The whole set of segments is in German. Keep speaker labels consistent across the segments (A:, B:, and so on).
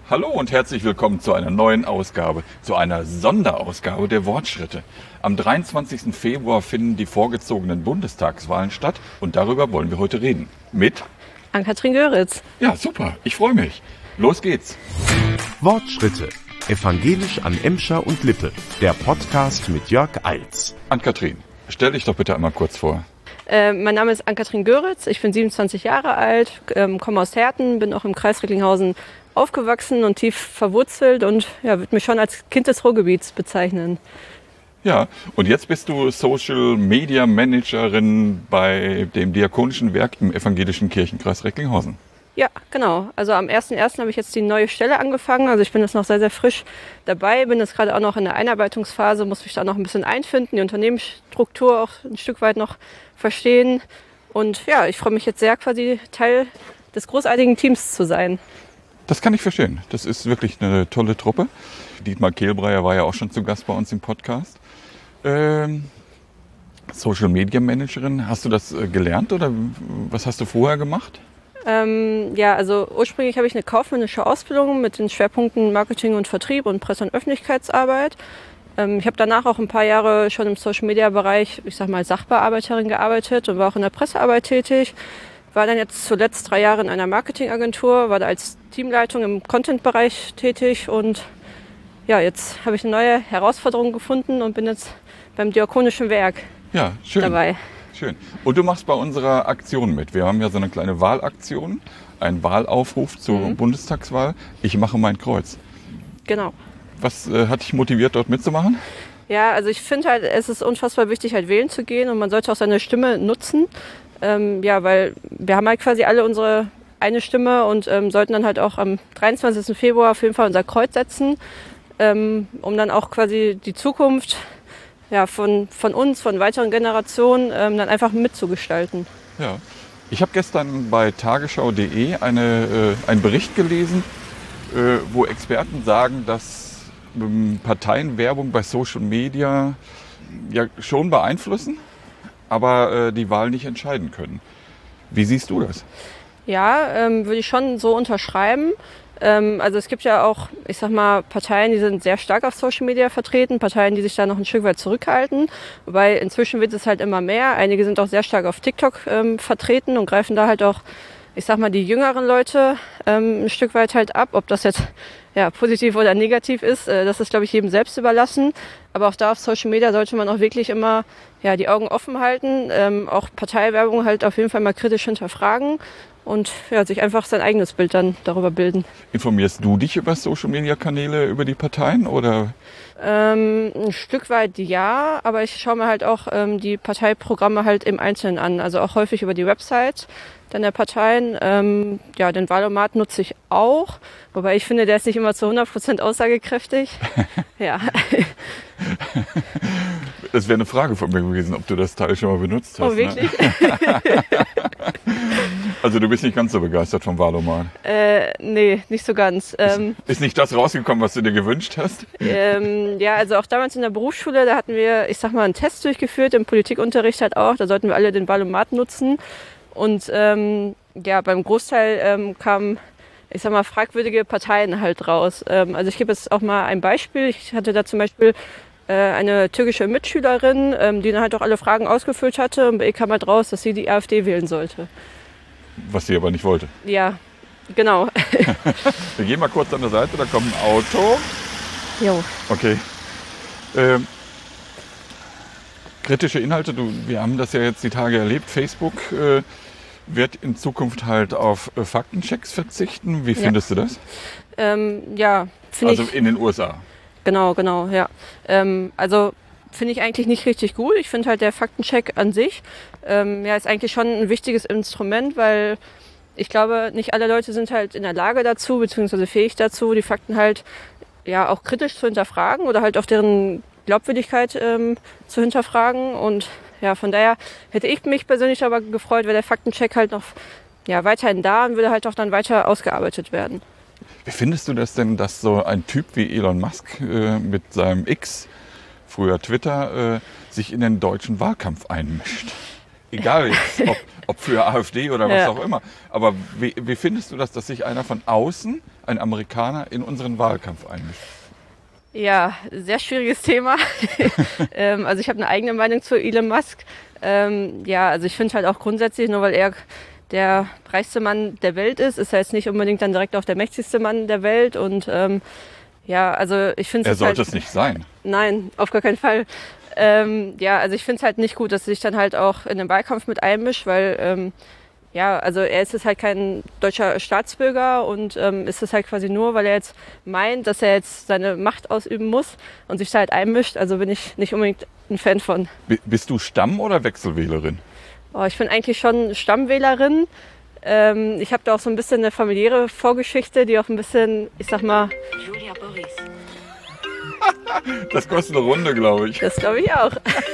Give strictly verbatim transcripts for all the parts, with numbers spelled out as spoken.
A: Hallo und herzlich willkommen zu einer neuen Ausgabe, zu einer Sonderausgabe der Wortschritte. Am dreiundzwanzigsten Februar finden die vorgezogenen Bundestagswahlen statt und darüber wollen wir heute reden. Mit
B: Ann-Kathrin Göritz.
A: Ja, super, ich freue mich. Los geht's.
C: Wortschritte. Evangelisch an Emscher und Lippe. Der Podcast mit Jörg Eils.
A: Ann-Kathrin, stell dich doch bitte einmal kurz vor.
B: Äh, mein Name ist Ann-Kathrin Göritz, ich bin siebenundzwanzig Jahre alt, ähm, komme aus Herten, bin auch im Kreis Recklinghausen aufgewachsen und tief verwurzelt und ja, würde mich schon als Kind des Ruhrgebiets bezeichnen.
A: Ja, und jetzt bist du Social Media Managerin bei dem Diakonischen Werk im Evangelischen Kirchenkreis Recklinghausen.
B: Ja, genau. Also am ersten ersten habe ich jetzt die neue Stelle angefangen. Also ich bin jetzt noch sehr, sehr frisch dabei, bin jetzt gerade auch noch in der Einarbeitungsphase, muss mich da noch ein bisschen einfinden, die Unternehmensstruktur auch ein Stück weit noch verstehen. Und ja, ich freue mich jetzt sehr, quasi Teil des großartigen Teams zu sein.
A: Das kann ich verstehen. Das ist wirklich eine tolle Truppe. Dietmar Kehlbreyer war ja auch schon zu Gast bei uns im Podcast. Ähm, Social Media Managerin, hast du das äh, gelernt oder was hast du vorher gemacht?
B: Ähm, ja, also ursprünglich habe ich eine kaufmännische Ausbildung mit den Schwerpunkten Marketing und Vertrieb und Presse- und Öffentlichkeitsarbeit. Ähm, ich habe danach auch ein paar Jahre schon im Social Media Bereich, ich sag mal, als Sachbearbeiterin gearbeitet und war auch in der Pressearbeit tätig. War dann jetzt zuletzt drei Jahre in einer Marketingagentur, war da als Teamleitung im Content-Bereich tätig und ja, jetzt habe ich eine neue Herausforderung gefunden und bin jetzt beim Diakonischen Werk
A: ja, schön.
B: dabei.
A: Schön. Und du machst bei unserer Aktion mit. Wir haben ja so eine kleine Wahlaktion, einen Wahlaufruf zur mhm. Bundestagswahl. Ich mache mein Kreuz.
B: Genau.
A: Was äh, hat dich motiviert, dort mitzumachen?
B: Ja, also ich finde halt, es ist unfassbar wichtig, halt wählen zu gehen und man sollte auch seine Stimme nutzen. Ähm, ja, weil wir haben halt quasi alle unsere eine Stimme und ähm, sollten dann halt auch am dreiundzwanzigsten Februar auf jeden Fall unser Kreuz setzen, ähm, um dann auch quasi die Zukunft ja, von, von uns, von weiteren Generationen ähm, dann einfach mitzugestalten.
A: Ja, ich habe gestern bei tagesschau punkt de eine, äh, einen Bericht gelesen, äh, wo Experten sagen, dass ähm, Parteienwerbung bei Social Media ja schon beeinflussen, aber äh, die Wahl nicht entscheiden können. Wie siehst du das?
B: Ja, ähm, würde ich schon so unterschreiben. Ähm, also es gibt ja auch, ich sag mal, Parteien, die sind sehr stark auf Social Media vertreten, Parteien, die sich da noch ein Stück weit zurückhalten. Wobei inzwischen wird es halt immer mehr. Einige sind auch sehr stark auf TikTok ähm, vertreten und greifen da halt auch, ich sag mal, die jüngeren Leute ähm, ein Stück weit halt ab. Ob das jetzt ja, positiv oder negativ ist, äh, das ist, glaube ich, jedem selbst überlassen. Aber auch da auf Social Media sollte man auch wirklich immer ja, die Augen offen halten, ähm, auch Parteiwerbung halt auf jeden Fall mal kritisch hinterfragen und ja, sich einfach sein eigenes Bild dann darüber bilden.
A: Informierst du dich über Social-Media-Kanäle, über die Parteien oder?
B: Ähm, ein Stück weit ja, aber ich schaue mir halt auch ähm, die Parteiprogramme halt im Einzelnen an, also auch häufig über die Website dann der Parteien. Ähm, ja, den Wahlomat nutze ich auch, wobei ich finde, der ist nicht immer zu hundert Prozent aussagekräftig. Ja.
A: Das wäre eine Frage von mir gewesen, ob du das Teil schon mal benutzt hast.
B: Oh, wirklich?
A: Ne? Also du bist nicht ganz so begeistert vom Wahlomat?
B: Äh, nee, nicht so ganz. Ähm,
A: ist, ist nicht das rausgekommen, was du dir gewünscht hast?
B: Ähm, ja, also auch damals in der Berufsschule, da hatten wir, ich sag mal, einen Test durchgeführt, im Politikunterricht halt auch. Da sollten wir alle den Wahlomat nutzen. Und ähm, ja, beim Großteil ähm, kamen, ich sag mal, fragwürdige Parteien halt raus. Ähm, also ich gebe jetzt auch mal ein Beispiel. Ich hatte da zum Beispiel äh, eine türkische Mitschülerin, ähm, die dann halt auch alle Fragen ausgefüllt hatte. Und bei ihr kam halt raus, dass sie die AfD wählen sollte.
A: Was sie aber nicht wollte.
B: Ja, genau.
A: Wir gehen mal kurz an der Seite, da kommt ein Auto.
B: Jo.
A: Okay. Ähm, kritische Inhalte, du, wir haben das ja jetzt die Tage erlebt. Facebook äh, wird in Zukunft halt auf äh, Faktenchecks verzichten. Wie
B: Ja.
A: findest du das?
B: Ähm, ja, finde ich.
A: Also in den U S A.
B: Genau, genau, ja. Ähm, also finde ich eigentlich nicht richtig gut. Ich finde halt der Faktencheck an sich ähm, ja, ist eigentlich schon ein wichtiges Instrument, weil ich glaube, nicht alle Leute sind halt in der Lage dazu, beziehungsweise fähig dazu, die Fakten halt ja auch kritisch zu hinterfragen oder halt auch deren Glaubwürdigkeit ähm, zu hinterfragen. Und ja, von daher hätte ich mich persönlich aber gefreut, wäre der Faktencheck halt noch ja, weiterhin da und würde halt auch dann weiter ausgearbeitet werden.
A: Wie findest du das denn, dass so ein Typ wie Elon Musk äh, mit seinem X, früher Twitter, äh, sich in den deutschen Wahlkampf einmischt? Egal jetzt, ob, ob für AfD oder was
B: Ja.
A: auch immer. Aber wie, wie findest du das, dass sich einer von außen, ein Amerikaner, in unseren Wahlkampf einmischt?
B: Ja, sehr schwieriges Thema. ähm, also ich habe eine eigene Meinung zu Elon Musk. Ähm, ja, also ich finde halt auch grundsätzlich, nur weil er der reichste Mann der Welt ist, ist er jetzt nicht unbedingt dann direkt auch der mächtigste Mann der Welt. Und ähm, ja, also ich finde
A: Er
B: es
A: sollte
B: halt,
A: es nicht sein.
B: Nein, auf gar keinen Fall. Ähm, ja, also ich finde es halt nicht gut, dass er sich dann halt auch in den Wahlkampf mit einmischt, weil ähm, ja, also er ist jetzt halt kein deutscher Staatsbürger und ähm, ist es halt quasi nur, weil er jetzt meint, dass er jetzt seine Macht ausüben muss und sich da halt einmischt. Also bin ich nicht unbedingt ein Fan von.
A: B- bist du Stamm- oder Wechselwählerin?
B: Oh, ich bin eigentlich schon Stammwählerin. Ähm, ich habe da auch so ein bisschen eine familiäre Vorgeschichte, die auch ein bisschen, ich sag mal,
D: Julia Boris.
A: Das kostet eine Runde, glaube ich.
B: das glaube ich auch.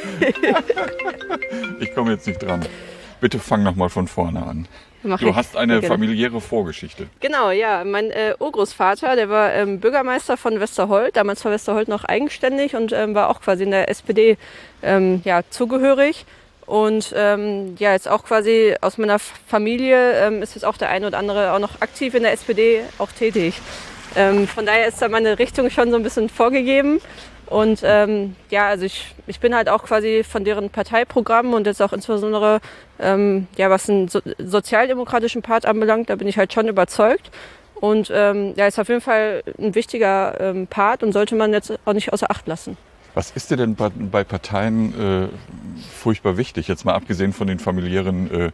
A: Ich komme jetzt nicht dran. Bitte fang noch mal von vorne an.
B: Mach
A: Du
B: ich.
A: hast eine
B: Sehr gerne.
A: familiäre Vorgeschichte.
B: Genau, ja. Mein äh, Urgroßvater, der war ähm, Bürgermeister von Westerholt. Damals war Westerholt noch eigenständig und ähm, war auch quasi in der S P D ähm, ja, zugehörig. Und ähm, ja, jetzt auch quasi aus meiner F- Familie ähm, ist jetzt auch der eine oder andere auch noch aktiv in der S P D auch tätig. Ähm, von daher ist da meine Richtung schon so ein bisschen vorgegeben. Und ähm, ja, also ich, ich bin halt auch quasi von deren Parteiprogramm und jetzt auch insbesondere, ähm, ja, was den so sozialdemokratischen Part anbelangt, da bin ich halt schon überzeugt. Und ähm, ja, ist auf jeden Fall ein wichtiger ähm, Part und sollte man jetzt auch nicht außer Acht lassen.
A: Was ist dir denn bei, bei Parteien äh, furchtbar wichtig, jetzt mal abgesehen von den familiären äh,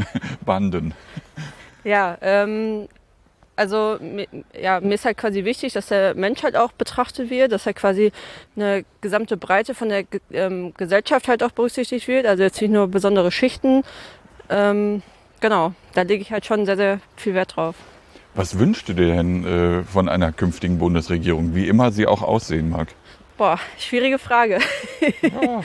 A: Banden?
B: Ja, ähm, also mi- ja, mir ist halt quasi wichtig, dass der Mensch halt auch betrachtet wird, dass halt quasi eine gesamte Breite von der Ge- ähm, Gesellschaft halt auch berücksichtigt wird, also jetzt nicht nur besondere Schichten. Ähm, genau, da lege ich halt schon sehr, sehr viel Wert drauf.
A: Was wünschst du dir denn äh, von einer künftigen Bundesregierung, wie immer sie auch aussehen mag?
B: Boah, schwierige Frage.
A: Ja.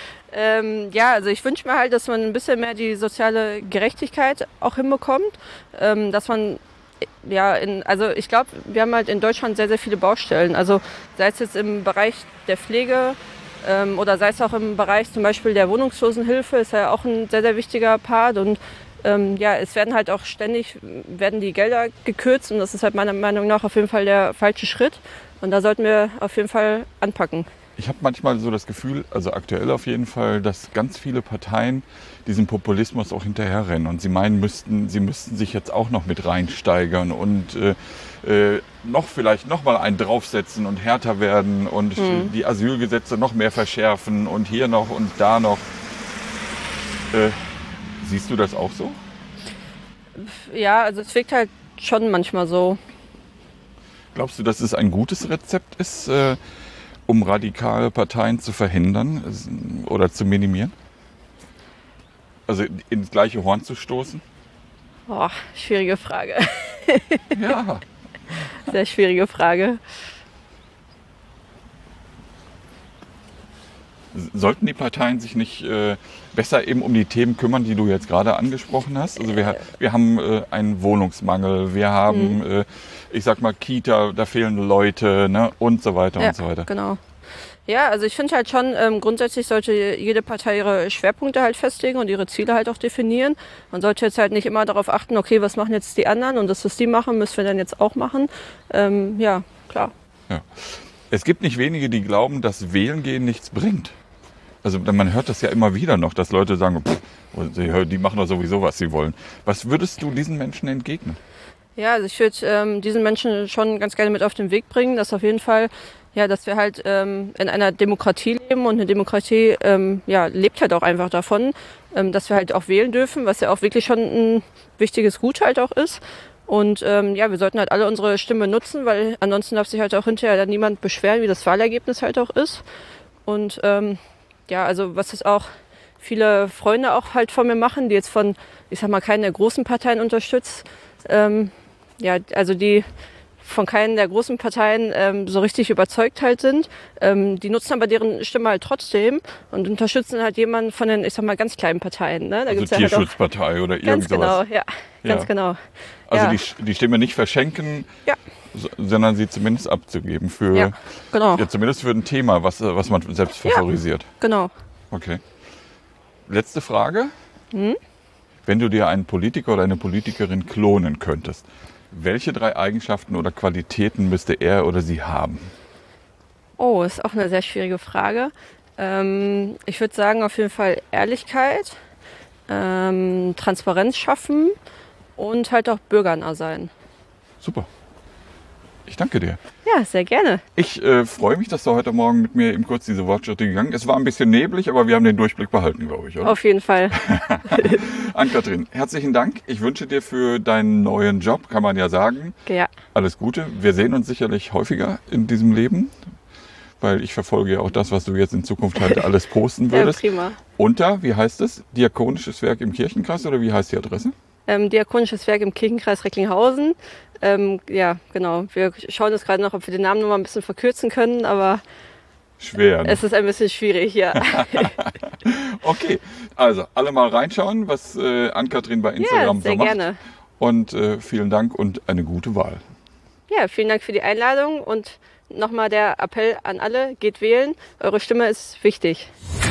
B: Ähm, ja, also ich wünsche mir halt, dass man ein bisschen mehr die soziale Gerechtigkeit auch hinbekommt, ähm, dass man ja, in, also ich glaube, wir haben halt in Deutschland sehr, sehr viele Baustellen. Also sei es jetzt im Bereich der Pflege ähm, oder sei es auch im Bereich zum Beispiel der Wohnungslosenhilfe, ist ja auch ein sehr, sehr wichtiger Part. Und ähm, ja, es werden halt auch ständig werden die Gelder gekürzt und das ist halt meiner Meinung nach auf jeden Fall der falsche Schritt. Und da sollten wir auf jeden Fall anpacken.
A: Ich habe manchmal so das Gefühl, also aktuell auf jeden Fall, dass ganz viele Parteien diesem Populismus auch hinterherrennen und sie meinen, müssten, sie müssten sich jetzt auch noch mit reinsteigern und äh, äh, noch vielleicht noch mal einen draufsetzen und härter werden und
B: Mhm.
A: die Asylgesetze noch mehr verschärfen und hier noch und da noch. Äh, siehst du das auch so?
B: Ja, also es wirkt halt schon manchmal so.
A: Glaubst du, dass es ein gutes Rezept ist, äh, um radikale Parteien zu verhindern es- oder zu minimieren? Also ins gleiche Horn zu stoßen?
B: Boah, schwierige Frage.
A: Ja.
B: Sehr schwierige Frage.
A: Sollten die Parteien sich nicht äh, besser eben um die Themen kümmern, die du jetzt gerade angesprochen hast? Also wir, wir haben äh, einen Wohnungsmangel, wir haben,
B: Mhm.
A: äh, ich sag mal, Kita, da fehlen Leute, ne, und so weiter
B: Ja,
A: und so weiter.
B: genau. Ja, also ich finde halt schon, ähm, grundsätzlich sollte jede Partei ihre Schwerpunkte halt festlegen und ihre Ziele halt auch definieren. Man sollte jetzt halt nicht immer darauf achten, okay, was machen jetzt die anderen und das, was die machen, müssen wir dann jetzt auch machen. Ähm, ja, klar.
A: Es gibt nicht wenige, die glauben, dass Wählen gehen nichts bringt. Also man hört das ja immer wieder noch, dass Leute sagen, pff, die die machen doch sowieso, was sie wollen. Was würdest du diesen Menschen entgegnen?
B: Ja, also ich würde ähm, diesen Menschen schon ganz gerne mit auf den Weg bringen, dass auf jeden Fall, ja, dass wir halt ähm, in einer Demokratie leben und eine Demokratie ähm, ja, lebt halt auch einfach davon, ähm, dass wir halt auch wählen dürfen, was ja auch wirklich schon ein wichtiges Gut halt auch ist. Und ähm, ja, wir sollten halt alle unsere Stimme nutzen, weil ansonsten darf sich halt auch hinterher dann niemand beschweren, wie das Wahlergebnis halt auch ist. Und ähm, ja, also was es auch viele Freunde auch halt von mir machen, die jetzt von, ich sag mal, keinen der großen Parteien unterstützt, ähm, ja, also die von keinen der großen Parteien ähm, so richtig überzeugt halt sind. Ähm, die nutzen aber deren Stimme halt trotzdem und unterstützen halt jemanden von den, ich sag mal, ganz kleinen Parteien. Ne? Da
A: Also
B: gibt's ja halt auch,
A: Tierschutzpartei oder
B: ganz
A: irgend sowas.
B: genau, ja, ganz
A: Ja.
B: genau.
A: Also
B: ja.
A: die, die Stimme nicht verschenken,
B: Ja.
A: so- sondern sie zumindest abzugeben für,
B: Ja, genau,
A: ja, zumindest für ein Thema, was, äh, was man selbst
B: Ja.
A: favorisiert.
B: genau.
A: Okay. Letzte Frage.
B: Hm?
A: Wenn du dir einen Politiker oder eine Politikerin klonen könntest, welche drei Eigenschaften oder Qualitäten müsste er oder sie haben?
B: Oh, ist auch eine sehr schwierige Frage. Ähm, ich würde sagen, auf jeden Fall Ehrlichkeit, ähm, Transparenz schaffen und halt auch bürgernah sein.
A: Super. Ich danke dir.
B: Ja, sehr gerne.
A: Ich äh, freue mich, dass du heute Morgen mit mir eben kurz diese Wortschritte gegangen bist. Es war ein bisschen neblig, aber wir haben den Durchblick behalten, glaube ich, oder?
B: Auf jeden Fall.
A: Ann-Kathrin, herzlichen Dank. Ich wünsche dir für deinen neuen Job, kann man ja sagen,
B: Ja.
A: alles Gute. Wir sehen uns sicherlich häufiger in diesem Leben, weil ich verfolge ja auch das, was du jetzt in Zukunft halt alles posten würdest.
B: Ja, prima.
A: Unter, wie heißt es? Diakonisches Werk im Kirchenkreis oder wie heißt die Adresse?
B: Ähm, Diakonisches Werk im Kirchenkreis Recklinghausen. Ähm, ja, genau. Wir schauen jetzt gerade noch, ob wir den Namen noch mal ein bisschen verkürzen können, aber
A: Schwer. Ne?
B: es ist ein bisschen schwierig, ja.
A: Okay, also alle mal reinschauen, was äh, Ann-Kathrin bei Instagram
B: Ja, sehr
A: so macht.
B: gerne.
A: Und äh, vielen Dank und eine gute Wahl.
B: Ja, vielen Dank für die Einladung und nochmal der Appell an alle, geht wählen. Eure Stimme ist wichtig.